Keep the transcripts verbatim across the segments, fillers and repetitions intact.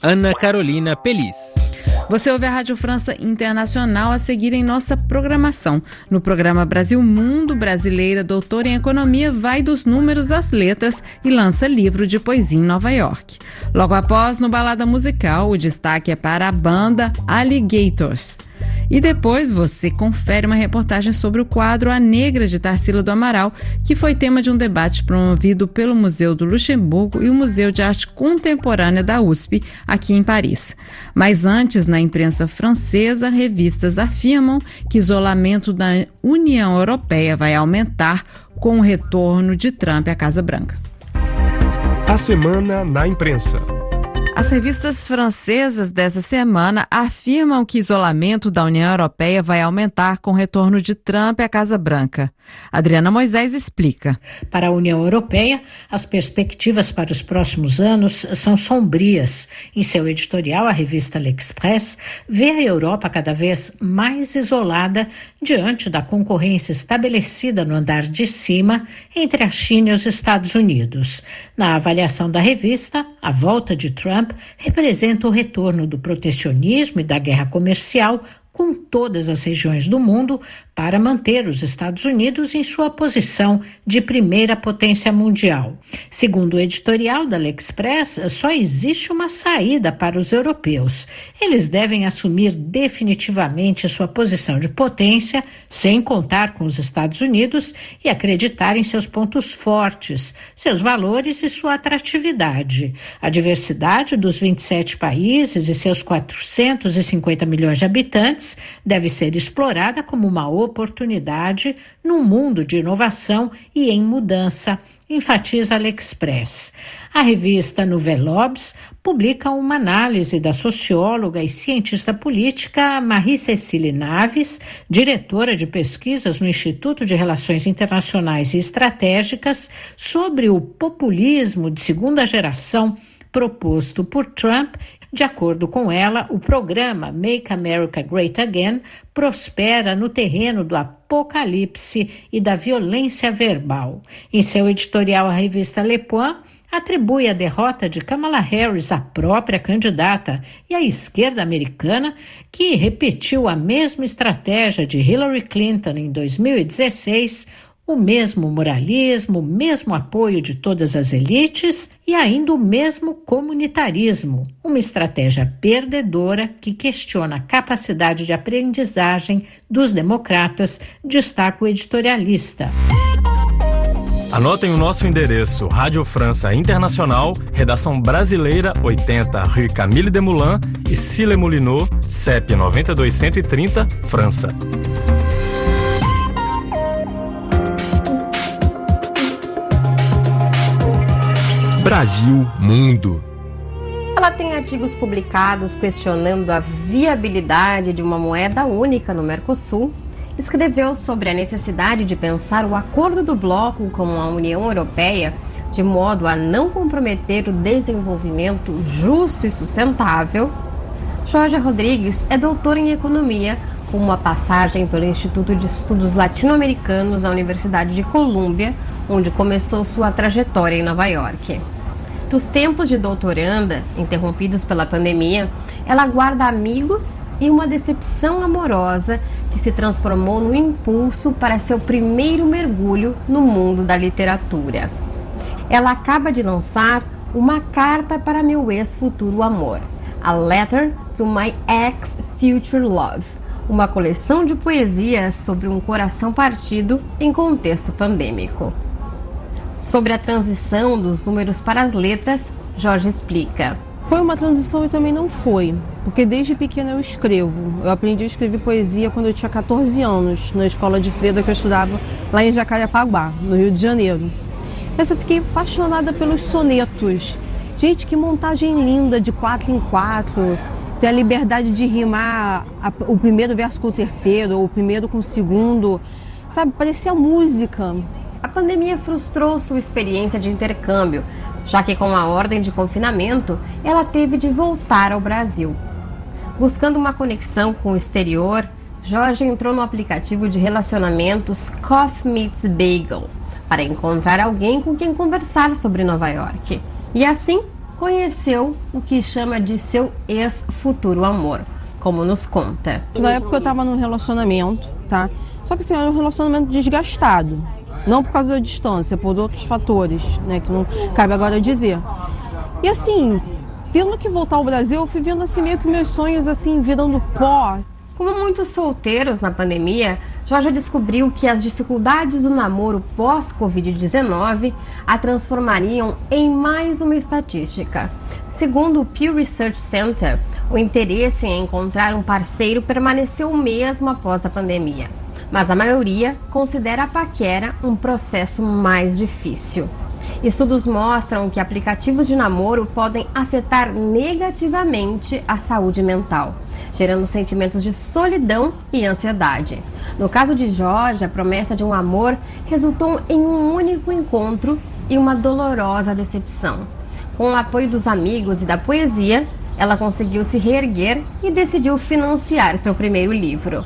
Ana Carolina Pelis. Você ouve a Rádio França Internacional a seguir em nossa programação. No programa Brasil Mundo, brasileira doutora em economia vai dos números às letras e lança livro de poesia em Nova York. Logo após, no Balada Musical, o destaque é para a banda Alligators. E depois você confere uma reportagem sobre o quadro A Negra de Tarsila do Amaral, que foi tema de um debate promovido pelo Museu do Luxemburgo e o Museu de Arte Contemporânea da U S P, aqui em Paris. Mas antes, na imprensa francesa, revistas afirmam que o isolamento da União Europeia vai aumentar com o retorno de Trump à Casa Branca. A semana na imprensa. As revistas francesas dessa semana afirmam que o isolamento da União Europeia vai aumentar com o retorno de Trump à Casa Branca. Adriana Moisés explica. Para a União Europeia, as perspectivas para os próximos anos são sombrias. Em seu editorial, a revista L'Express vê a Europa cada vez mais isolada diante da concorrência estabelecida no andar de cima entre a China e os Estados Unidos. Na avaliação da revista, a volta de Trump representa o retorno do protecionismo e da guerra comercial com todas as regiões do mundo para manter os Estados Unidos em sua posição de primeira potência mundial. Segundo o editorial da L'Express, só existe uma saída para os europeus. Eles devem assumir definitivamente sua posição de potência, sem contar com os Estados Unidos, e acreditar em seus pontos fortes, seus valores e sua atratividade. A diversidade dos vinte e sete países e seus quatrocentos e cinquenta milhões de habitantes deve ser explorada como uma oportunidade num mundo de inovação e em mudança, enfatiza a L'Express. A revista Nouvelle Obs publica uma análise da socióloga e cientista política Marie-Cécile Naves, diretora de pesquisas no Instituto de Relações Internacionais e Estratégicas, sobre o populismo de segunda geração proposto por Trump. De acordo com ela, o programa Make America Great Again prospera no terreno do apocalipse e da violência verbal. Em seu editorial, a revista Le Point atribui a derrota de Kamala Harris à própria candidata e à esquerda americana, que repetiu a mesma estratégia de Hillary Clinton em dois mil e dezesseis, o mesmo moralismo, o mesmo apoio de todas as elites e ainda o mesmo comunitarismo, uma estratégia perdedora que questiona a capacidade de aprendizagem dos democratas, destaca o editorialista. Anotem o nosso endereço: Rádio França Internacional, Redação Brasileira oitenta, Rue Camille Desmoulins e Cile Moulineau, C E P nove dois um três zero, França. Brasil Mundo. Ela tem artigos publicados questionando a viabilidade de uma moeda única no Mercosul, escreveu sobre a necessidade de pensar o acordo do bloco com a União Europeia de modo a não comprometer o desenvolvimento justo e sustentável. Jorge Rodrigues é doutor em economia, com uma passagem pelo Instituto de Estudos Latino-Americanos da Universidade de Colômbia, onde começou sua trajetória em Nova York. Dos tempos de doutoranda, interrompidos pela pandemia, ela guarda amigos e uma decepção amorosa que se transformou no impulso para seu primeiro mergulho no mundo da literatura. Ela acaba de lançar Uma Carta para Meu Ex-Futuro Amor, A Letter to My Ex-Future Love, uma coleção de poesias sobre um coração partido em contexto pandêmico. Sobre a transição dos números para as letras, Jorge explica. Foi uma transição e também não foi, porque desde pequena eu escrevo. Eu aprendi a escrever poesia quando eu tinha catorze anos, na escola de freira que eu estudava lá em Jacarepaguá, no Rio de Janeiro. Mas eu fiquei apaixonada pelos sonetos. Gente, que montagem linda, de quatro em quatro, ter a liberdade de rimar a, o primeiro verso com o terceiro, ou o primeiro com o segundo, sabe, parecia música. A pandemia frustrou sua experiência de intercâmbio, já que com a ordem de confinamento, ela teve de voltar ao Brasil. Buscando uma conexão com o exterior, Jorge entrou no aplicativo de relacionamentos Coffee Meets Bagel para encontrar alguém com quem conversar sobre Nova York. E assim, conheceu o que chama de seu ex-futuro amor, como nos conta. Na época eu estava num relacionamento, tá? Só que assim, era um relacionamento desgastado. Não por causa da distância, por outros fatores, né? Que não cabe agora dizer. E assim, tendo que voltar ao Brasil, eu fui vendo assim meio que meus sonhos assim virando pó. Como muitos solteiros na pandemia, Jorja descobriu que as dificuldades do namoro pós-covid dezenove a transformariam em mais uma estatística. Segundo o Pew Research Center, o interesse em encontrar um parceiro permaneceu o mesmo após a pandemia, mas a maioria considera a paquera um processo mais difícil. Estudos mostram que aplicativos de namoro podem afetar negativamente a saúde mental, gerando sentimentos de solidão e ansiedade. No caso de Jorja, a promessa de um amor resultou em um único encontro e uma dolorosa decepção. Com o apoio dos amigos e da poesia, ela conseguiu se reerguer e decidiu financiar seu primeiro livro.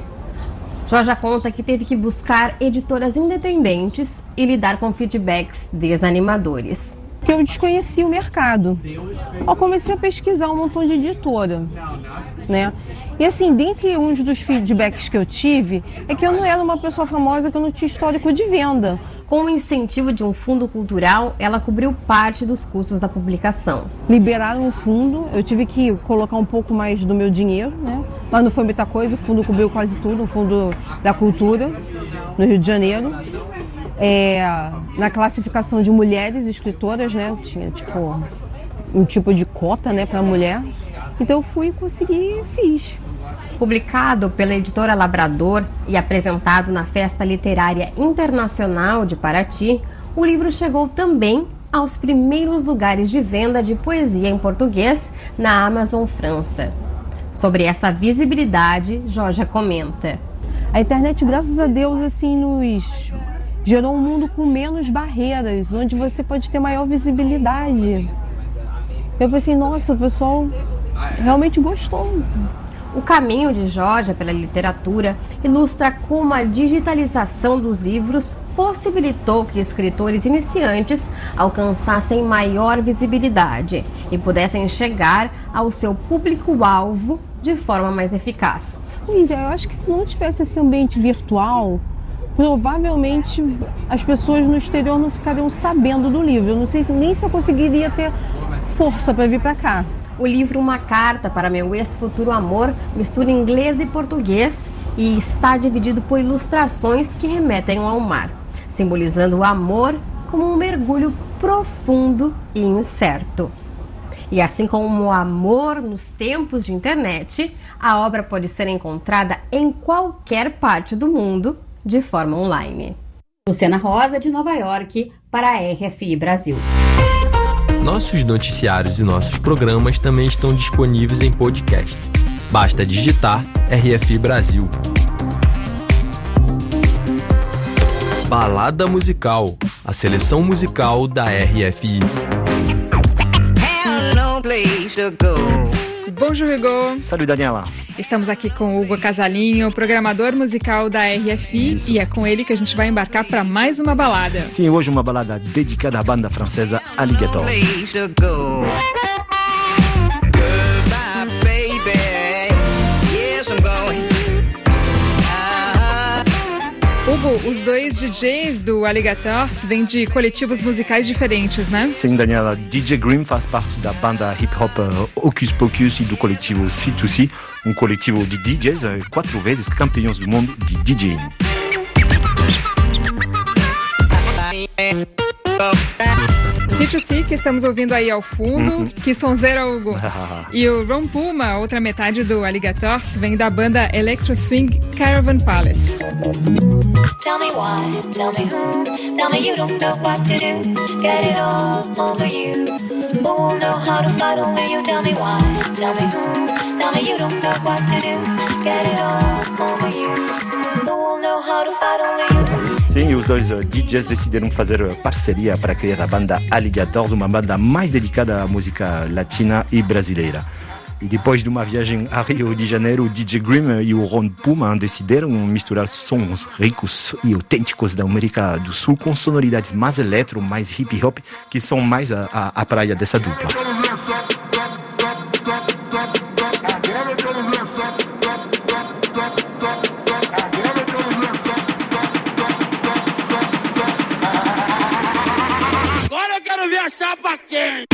Jorja conta que teve que buscar editoras independentes e lidar com feedbacks desanimadores. Porque eu desconhecia o mercado. Eu comecei a pesquisar um montão de editora, né? E assim, dentre uns dos feedbacks que eu tive, é que eu não era uma pessoa famosa, que eu não tinha histórico de venda. Com o incentivo de um fundo cultural, ela cobriu parte dos custos da publicação. Liberaram um fundo, eu tive que colocar um pouco mais do meu dinheiro, né? Mas não foi muita coisa, o fundo cobriu quase tudo, o fundo da cultura, no Rio de Janeiro. É, na classificação de mulheres escritoras, né? Tinha tipo um tipo de cota, né, para mulher. Então eu fui, consegui e fiz. Publicado pela editora Labrador e apresentado na Festa Literária Internacional de Paraty, o livro chegou também aos primeiros lugares de venda de poesia em português na Amazon França. Sobre essa visibilidade, Jorja comenta: a internet, graças a Deus, assim, nos gerou um mundo com menos barreiras, onde você pode ter maior visibilidade. Eu pensei, nossa, o pessoal realmente gostou. O caminho de Jorja pela literatura ilustra como a digitalização dos livros possibilitou que escritores iniciantes alcançassem maior visibilidade e pudessem chegar ao seu público-alvo de forma mais eficaz. Pois é, eu acho que se não tivesse esse ambiente virtual, provavelmente as pessoas no exterior não ficariam sabendo do livro. Eu não sei nem se eu conseguiria ter força para vir para cá. O livro Uma Carta para Meu Ex-Futuro Amor mistura inglês e português e está dividido por ilustrações que remetem ao mar, simbolizando o amor como um mergulho profundo e incerto. E assim como o amor nos tempos de internet, a obra pode ser encontrada em qualquer parte do mundo de forma online. Luciana Rosa, de Nova York, para a R F I Brasil. Nossos noticiários e nossos programas também estão disponíveis em podcast. Basta digitar R F I Brasil. Balada Musical, a seleção musical da R F I. Bonjour, Hugo. Salut, Daniela. Estamos aqui com o Hugo Casalinho, programador musical da R F I. Isso. E é com ele que a gente vai embarcar para mais uma balada. Sim, hoje uma balada dedicada à banda francesa Alligator. Hugo, os dois D Js do Alligators vêm de coletivos musicais diferentes, né? Sim, Daniela. D J Grimm faz parte da banda hip-hop Hocus Pocus e do coletivo C dois C, um coletivo de D Js, quatro vezes campeões do mundo de DJing. C dois C, que estamos ouvindo aí ao fundo, uhum. Que sonzeira, Hugo. E o Ron Puma, outra metade do Alligators, vem da banda Electro Swing Caravan Palace. Tell me why, tell me who, tell me you don't know what to do, get it all over you, who will know how to fight, only you. Tell me why, tell me who, tell me you don't know what to do, get it all over you, who will know how to fight, only you. Sim, os dois uh, D Js decidiram fazer parceria para criar a banda Alligators, uma banda mais dedicada à música latina e brasileira. E depois de uma viagem a Rio de Janeiro, o D J Grimm e o Ron Puma decidiram misturar sons ricos e autênticos da América do Sul com sonoridades mais eletro, mais hip hop, que são mais a, a, a praia dessa dupla. Agora eu quero ver a chapa quente.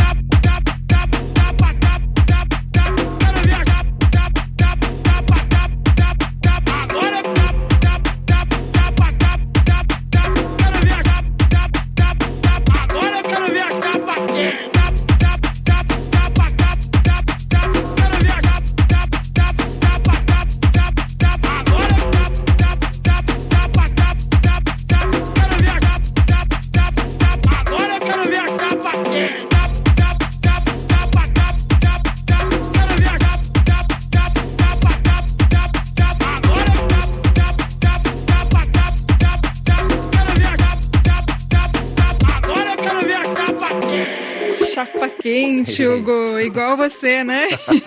Chapa quente, Hugo, igual você, né?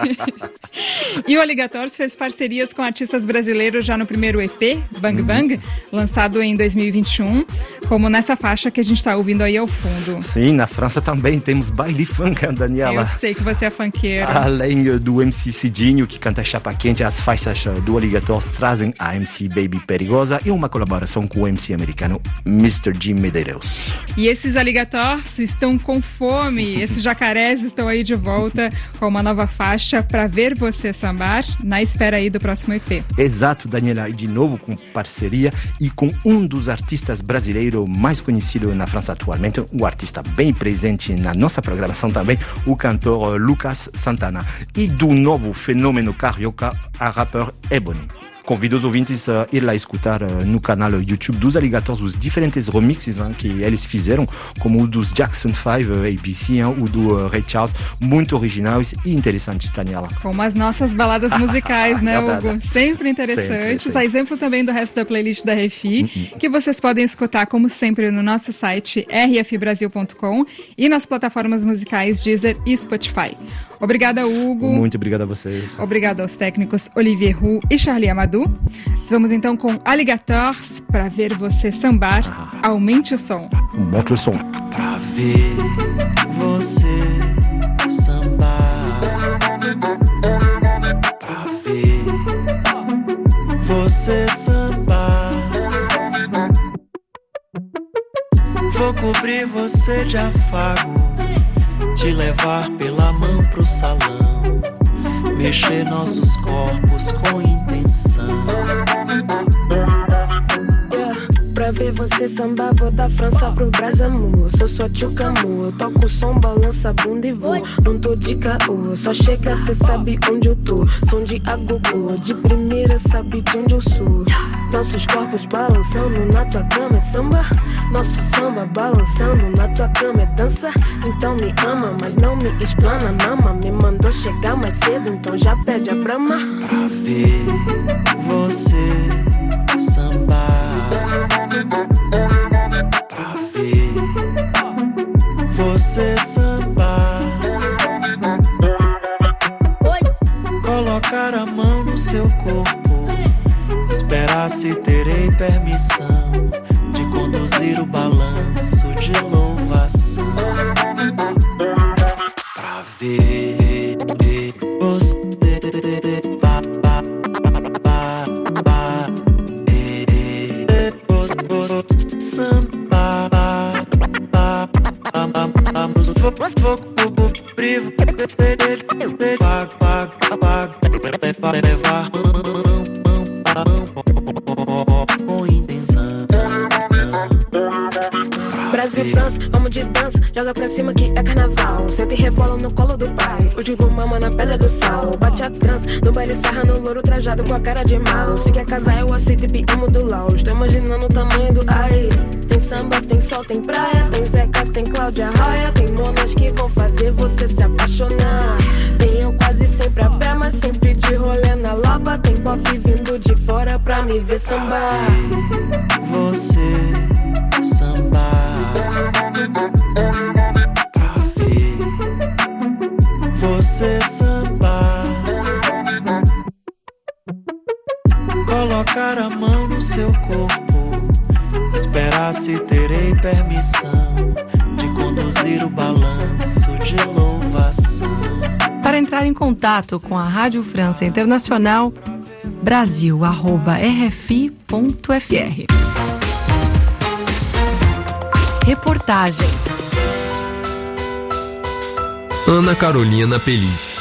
E o Alligators fez parcerias com artistas brasileiros já no primeiro E P, Bang Bang, lançado em dois mil e vinte e um, como nessa faixa que a gente está ouvindo aí ao fundo. Sim, na França também temos baile funk, Daniela. Eu sei que você é funkeiro. Além do M C Cidinho, que canta Chapa Quente, as faixas do Alligators trazem a M C Baby Perigosa e uma colaboração com o M C americano mister Jim Medeiros. E esses Alligators estão com fome, esses jacarés estão aí de volta com uma nova faixa para ver você sambar, na espera aí do próximo E P. Exato, Daniela, e de novo com parceria e com um dos artistas brasileiros mais conhecidos na França atualmente, um artista bem presente na nossa programação também, o cantor Lucas Santana, e do novo fenômeno carioca, a rapper Ebony. Convido os ouvintes a ir lá escutar uh, no canal YouTube dos Alligators os diferentes remixes hein, que eles fizeram, como o dos Jackson five, uh, A B C, hein, o do uh, Ray Charles, muito originais e interessantes, Daniela. Como as nossas baladas musicais, né, Hugo? Sempre interessantes. Sempre, sempre. A exemplo também do resto da playlist da R F I, uh-huh. que vocês podem escutar, como sempre, no nosso site r f brasil ponto com e nas plataformas musicais Deezer e Spotify. Obrigada, Hugo. Muito obrigado a vocês. Obrigada aos técnicos Olivier Roux e Charlie Amadou. Vamos então com Alligators para ver você sambar. Ah. Aumente o som. Monte o som. Pra ver você sambar. Pra ver você sambar. Vou cobrir você de afago, te levar pela mão pro salão, mexer nossos corpos com intenção. Yeah, pra ver você sambar, vou da França pro Brasil. Sou sua tchuca, amor. Toco o som, balança a bunda e vou. Não tô de caô, só chega, cê sabe onde eu tô. Som de agogô, de primeira sabe de onde eu sou. Nossos corpos balançando na tua cama é samba. Nosso samba balançando na tua cama é dança. Então me ama, mas não me explana, mama. Me mandou chegar mais cedo, então já pede a brama. Pra ver você sambar. Pra ver você sambar. Colocar a mão no seu corpo, esperar se terei permissão de conduzir o balanço de louvação. Pra ver você ba, ba, ba, ba, samba, vou cobrir, levar com intenção. Brasil, França, vamos de dança, joga pra cima que é carnaval. Senta e rebola no colo do pai, o digo mama na pedra do sal. Bate a trança, no baile sarra no louro trajado com a cara de mal. Se quer casar eu aceito e amo do lau. Estou imaginando o tamanho do ai. Tem samba, tem sol, tem praia, tem Zeca, tem Cláudia Raia. Tem monas que vão fazer você se apaixonar. Tem eu quase sempre a pé, mas sempre de rolê na Lapa. Tem bofe vindo de fora pra me ver sambar. Você sambar. Pra ver você sambar. colocar a mão no seu corpo, esperar se terei permissão de conduzir o balanço de louvação. Para entrar em contato com a Rádio França Internacional, brasil arroba r f i ponto f r. Reportagem Ana Carolina Peliz.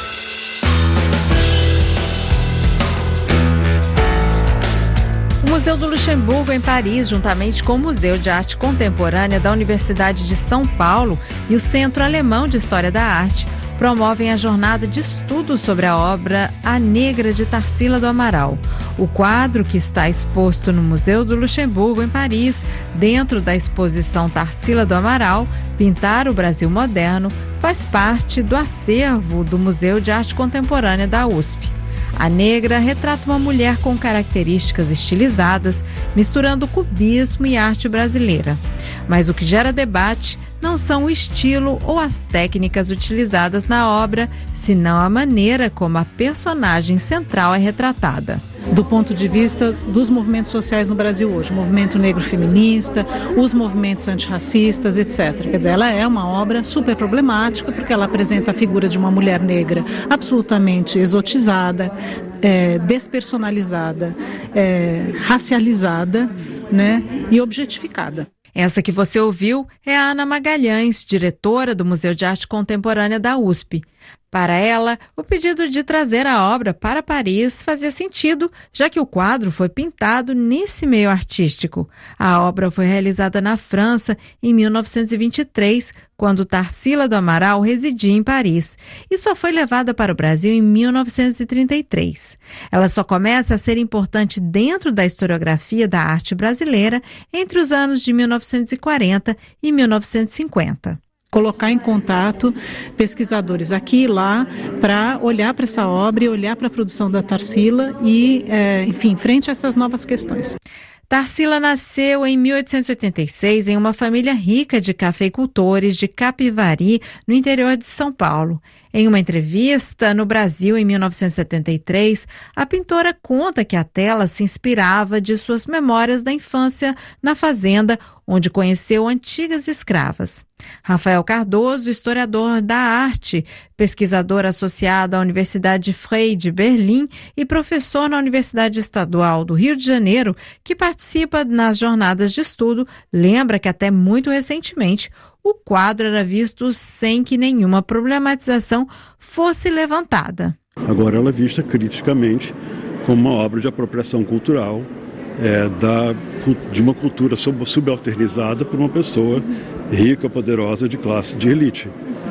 O Museu do Luxemburgo, em Paris, juntamente com o Museu de Arte Contemporânea da Universidade de São Paulo e o Centro Alemão de História da Arte, promovem a jornada de estudo sobre a obra A Negra, de Tarsila do Amaral. O quadro, que está exposto no Museu do Luxemburgo, em Paris, dentro da exposição Tarsila do Amaral, Pintar o Brasil Moderno, faz parte do acervo do Museu de Arte Contemporânea da U S P. A Negra retrata uma mulher com características estilizadas, misturando cubismo e arte brasileira. Mas o que gera debate não são o estilo ou as técnicas utilizadas na obra, senão a maneira como a personagem central é retratada. Do ponto de vista dos movimentos sociais no Brasil hoje, o movimento negro feminista, os movimentos antirracistas, etcétera. Quer dizer, ela é uma obra super problemática porque ela apresenta a figura de uma mulher negra absolutamente exotizada, é, despersonalizada, é, racializada, né, e objetificada. Essa que você ouviu é a Ana Magalhães, diretora do Museu de Arte Contemporânea da U S P. Para ela, o pedido de trazer a obra para Paris fazia sentido, já que o quadro foi pintado nesse meio artístico. A obra foi realizada na França em mil novecentos e vinte e três, quando Tarsila do Amaral residia em Paris, e só foi levada para o Brasil em mil novecentos e trinta e três. Ela só começa a ser importante dentro da historiografia da arte brasileira entre os anos de mil novecentos e quarenta e mil novecentos e cinquenta. Colocar em contato pesquisadores aqui e lá para olhar para essa obra e olhar para a produção da Tarsila e, é, enfim, frente a essas novas questões. Tarsila nasceu em mil oitocentos e oitenta e seis em uma família rica de cafeicultores de Capivari, no interior de São Paulo. Em uma entrevista no Brasil em mil novecentos e setenta e três, a pintora conta que a tela se inspirava de suas memórias da infância na fazenda, onde conheceu antigas escravas. Rafael Cardoso, historiador da arte, pesquisador associado à Universidade Frei de Berlim e professor na Universidade Estadual do Rio de Janeiro, que participa nas jornadas de estudo, lembra que até muito recentemente o quadro era visto sem que nenhuma problematização fosse levantada. Agora ela é vista criticamente como uma obra de apropriação cultural é, da, de uma cultura sub, subalternizada por uma pessoa rica, poderosa, de classe, de elite.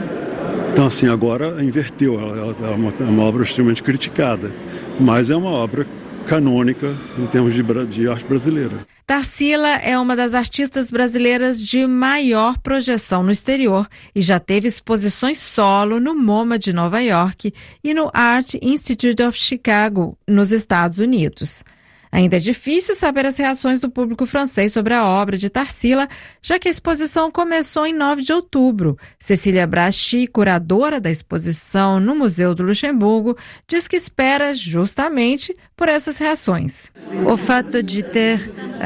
Então, assim, agora inverteu, ela é uma, é uma obra extremamente criticada, mas é uma obra canônica em termos de, de arte brasileira. Tarsila é uma das artistas brasileiras de maior projeção no exterior e já teve exposições solo no MoMA de Nova York e no Art Institute of Chicago, nos Estados Unidos. Ainda é difícil saber as reações do público francês sobre a obra de Tarsila, já que a exposição começou em nove de outubro. Cecília Brachy, curadora da exposição no Museu do Luxemburgo, diz que espera justamente por essas reações. O fato de ter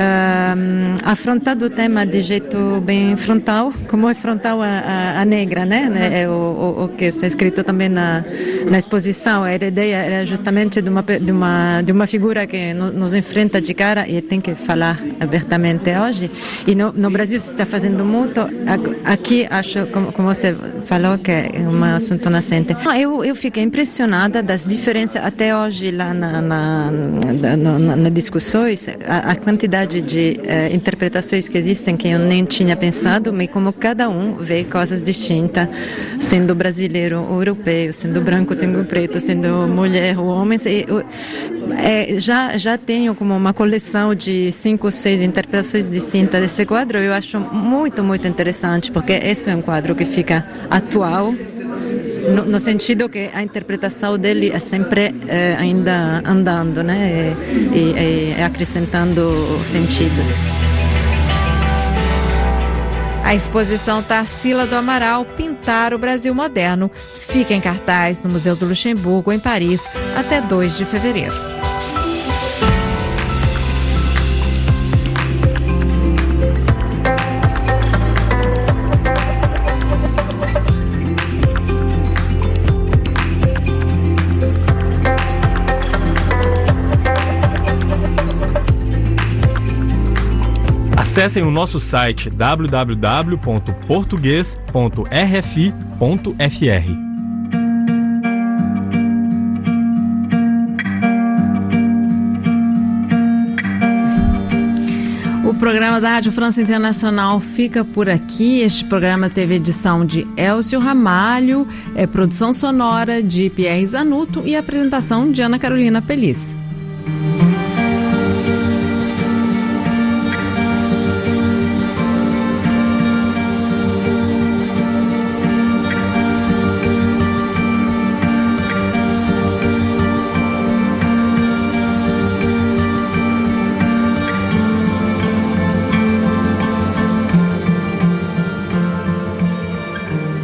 uh, afrontado o tema de jeito bem frontal, como é frontal a, a, a negra, né? É o, o, o que está escrito também na, na exposição. A ideia era justamente de uma, de uma, de uma figura que nos enfrenta de cara e tem que falar abertamente hoje. E no, no Brasil se está fazendo muito. Aqui acho, como, como você falou, que é um assunto nascente. Eu, eu fiquei impressionada das diferenças até hoje lá na, na, na, na, na discussões, a, a quantidade de uh, interpretações que existem que eu nem tinha pensado, mas como cada um vê coisas distintas, sendo brasileiro ou europeu, sendo branco, sendo preto, sendo mulher ou homem. E, é, já, já tenho como uma coleção de cinco, seis interpretações distintas desse quadro. Eu acho muito, muito interessante, porque esse é um quadro que fica atual, no, no sentido que a interpretação dele é sempre eh, ainda andando, né, e, e, e acrescentando sentidos. A exposição Tarsila do Amaral, Pintar o Brasil Moderno, fica em cartaz no Museu do Luxemburgo, em Paris, até dois de fevereiro. Acessem o nosso site w w w ponto português ponto r f i ponto f r. O programa da Rádio França Internacional fica por aqui. Este programa teve edição de Elcio Ramalho, é, produção sonora de Pierre Zanuto e apresentação de Ana Carolina Peliz.